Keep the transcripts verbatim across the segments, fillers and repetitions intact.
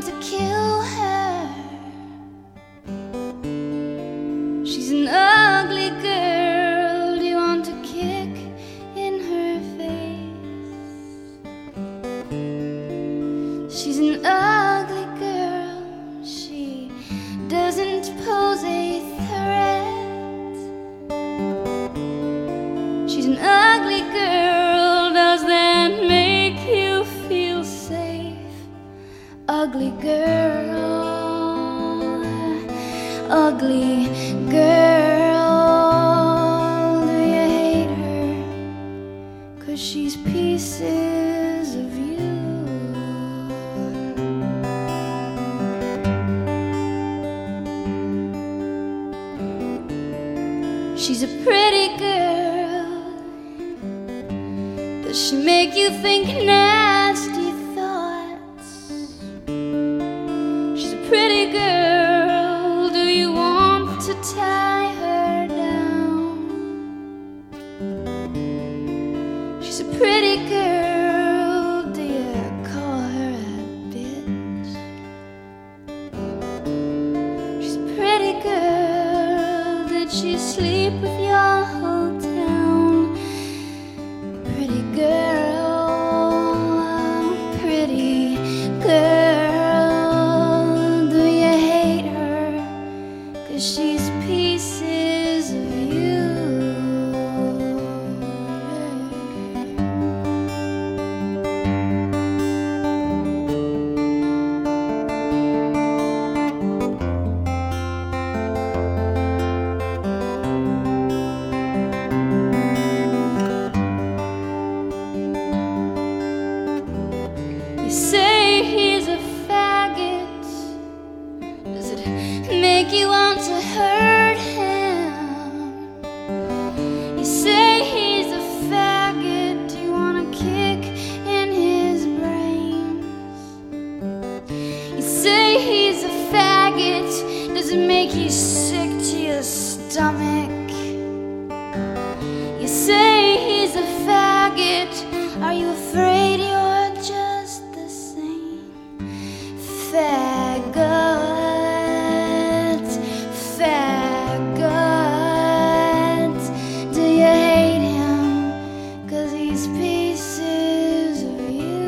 want to kill her? She's an ugly girl. Do you want to kick in her face? She's an ugly girl. She doesn't pose a threat. She's an ugly girl. Does that make you feel safe? Ugly girl, ugly girl. Do you hate her? 'Cause she's pieces of you. She's a pretty girl. Does she make you think nasty thoughts? She's a pretty girl. Do you want to tie her down? She's a pretty girl. Do you call her a bitch? She's a pretty girl. Did she sleep with your whole town? Pretty girl, pretty girl. Do you hate her? 'Cause she's pieces of you. You say he's a faggot. Does it make you want to hurt him? You say he's a faggot. Do you want to kick in his brains? You say he's a faggot. Does it make you sick to your stomach? You say he's a faggot. Are you afraid you're just the same? Faggot, faggot. Do you hate him? 'Cause he's pieces of you.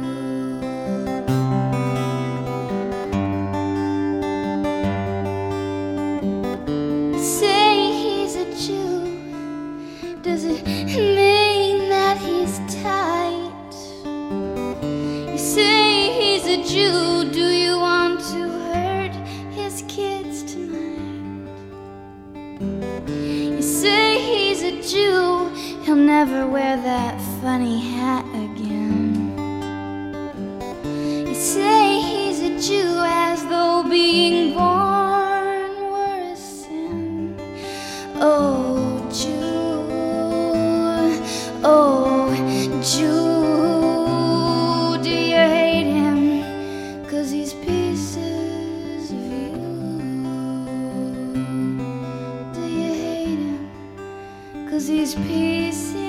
Say he's a Jew. Does it mean that he's tight? You say he's a Jew. Do you want to hurt his kids tonight? You say he's a Jew. He'll never wear that funny hat again. You say he's a Jew as though being born were a sin. Oh, Jew, oh, Jew. Do you hate him? 'Cause he's pieces of you. Do you hate him? 'Cause he's pieces